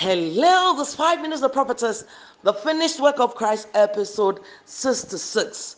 Hello, this 5 minutes of prophetess, the finished work of Christ, episode 66.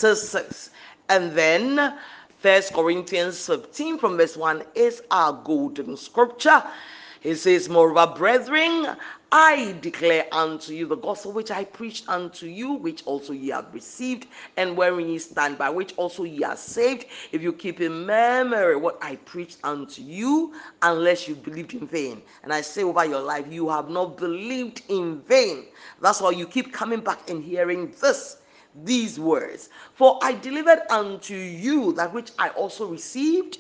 66. And then 1 Corinthians 15 from verse 1 is our golden scripture. It says, moreover, brethren, I declare unto you the gospel which I preached unto you, which also ye have received, and wherein ye stand, by which also ye are saved, if you keep in memory what I preached unto you, unless you believed in vain. And I say over your life, you have not believed in vain. That's why you keep coming back and hearing these words. For I delivered unto you that which I also received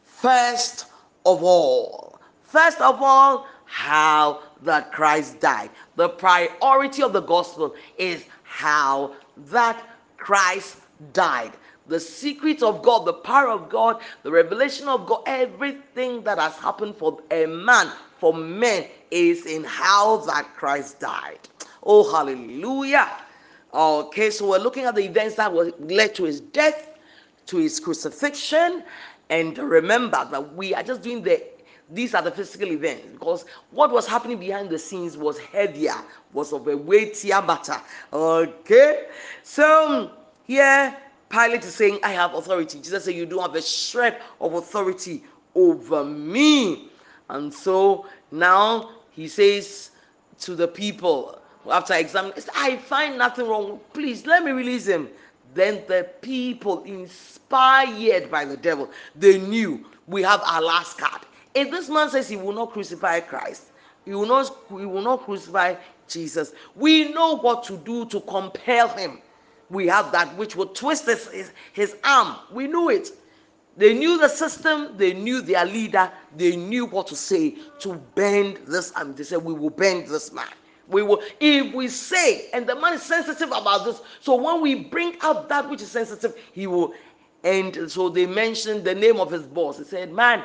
first of all. First of all, how that Christ died. The priority of the gospel is how that Christ died. The secret of God, the power of God, the revelation of God, everything that has happened for a man, for men, is in how that Christ died. Oh, hallelujah. Okay, so we're looking at the events that led to his death, to his crucifixion, and remember that we are just doing these are the physical events, because what was happening behind the scenes was heavier, was of a weightier matter. Okay, so here Pilate is saying, I have authority. Jesus said, you don't have a shred of authority over me. And so now he says to the people, after examining, I find nothing wrong, please let me release him. Then the people, inspired by the devil, they knew, we have our last card. If this man says he will not crucify Christ, he will not crucify Jesus, we know what to do to compel him. We have that which will twist his arm. We knew it. They knew the system, they knew their leader, they knew what to say to bend this arm. They said, we will bend this man. We will, if we say, and the man is sensitive about this, so when we bring out that which is sensitive, he will. And so they mentioned the name of his boss. He said, man,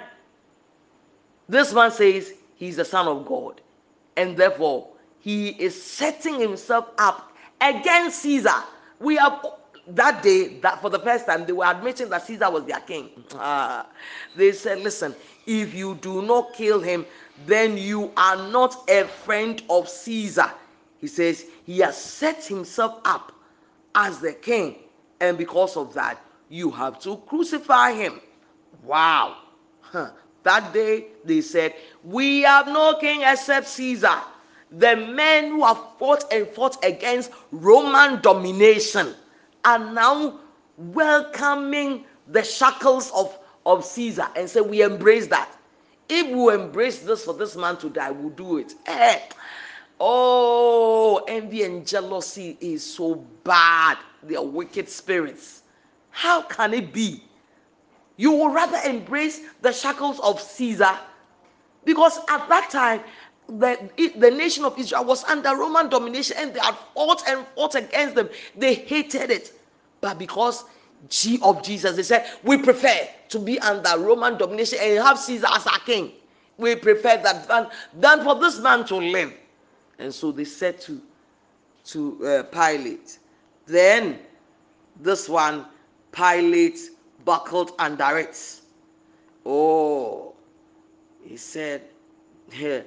this man says he's the son of God, and therefore he is setting himself up against Caesar. We have that day, that for the first time they were admitting that Caesar was their king. They said, listen, if you do not kill him, then you are not a friend of Caesar. He says he has set himself up as the king, and because of that you have to crucify him. Wow. That day they said, we have no king except Caesar. The men who have fought and fought against Roman domination are now welcoming the shackles of Caesar and say, we embrace that. If we embrace this for this man to die, we'll do it. Oh, envy and jealousy is so bad. They are wicked spirits. How can it be? You would rather embrace the shackles of Caesar, because at that time the nation of Israel was under Roman domination and they had fought and fought against them. They hated it. But because of Jesus, they said, we prefer to be under Roman domination and have Caesar as our king. We prefer that than for this man to live. And so they said to Pilate. Then this one, Pilate buckled under it. Oh, he said, then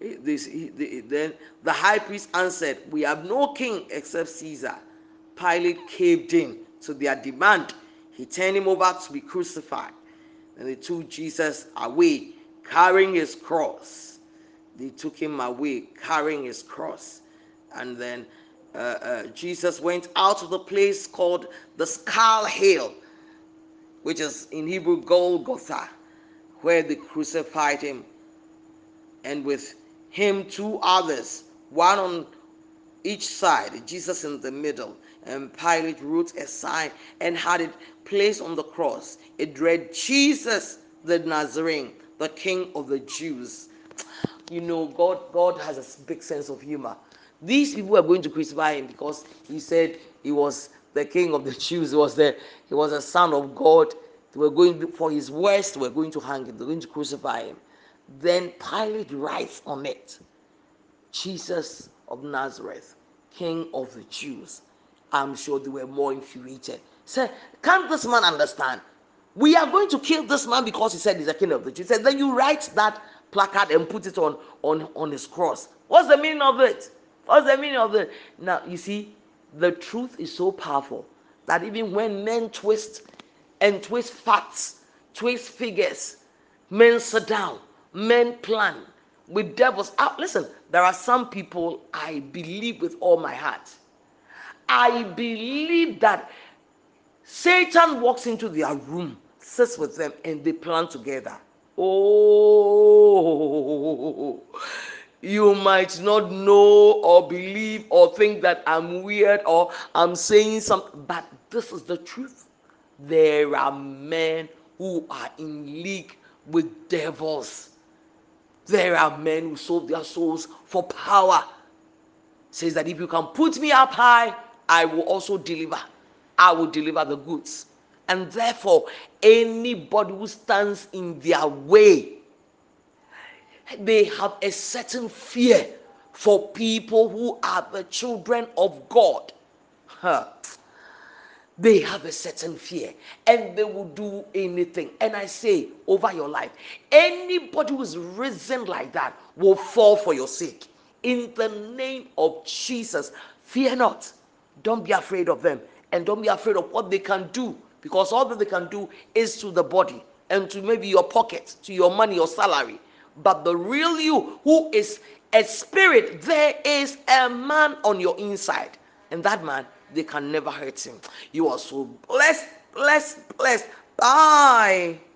the high priest answered, we have no king except Caesar. Pilate caved in to their demand. He turned him over to be crucified. And they took Jesus away, carrying his cross. They took him away, carrying his cross. And then Jesus went out of the place called the Skull Hill, which is in Hebrew Golgotha, where they crucified him, and with him 2 others, one on each side, Jesus in the middle. And Pilate wrote a sign and had it placed on the cross. It read, Jesus the Nazarene, the King of the Jews. You know, God has a big sense of humor. These people were going to crucify him because he said he was the King of the Jews. He was a son of God. They were going for his worst. They were going to hang him. They were going to crucify him. Then Pilate writes on it, Jesus of Nazareth, King of the Jews. I'm sure they were more infuriated. Say, can't this man understand? We are going to kill this man because he said he's a king of the Jews. He said, then you write that placard and put it on his cross. What's the meaning of it? What's the meaning of it? Now, you see, the truth is so powerful that even when men twist and twist facts, twist figures, men sit down, men plan with devils. Listen, there are some people I believe with all my heart. I believe that Satan walks into their room, sits with them, and they plan together. Oh, you might not know or believe or think that I'm weird or I'm saying something, but this is the truth. There are men who are in league with devils. There are men who sold their souls for power. Says that if you can put me up high, I will also deliver. I will deliver the goods. And therefore, anybody who stands in their way, they have a certain fear for people who are the children of God. Huh. They have a certain fear and they will do anything. And I say over your life, anybody who's risen like that will fall for your sake. In the name of Jesus, fear not. Don't be afraid of them and don't be afraid of what they can do, because all that they can do is to the body and to maybe your pocket, to your money, your salary. But the real you, who is a spirit, there is a man on your inside, and that man, they can never hurt him. You are so blessed, blessed, blessed. Bye.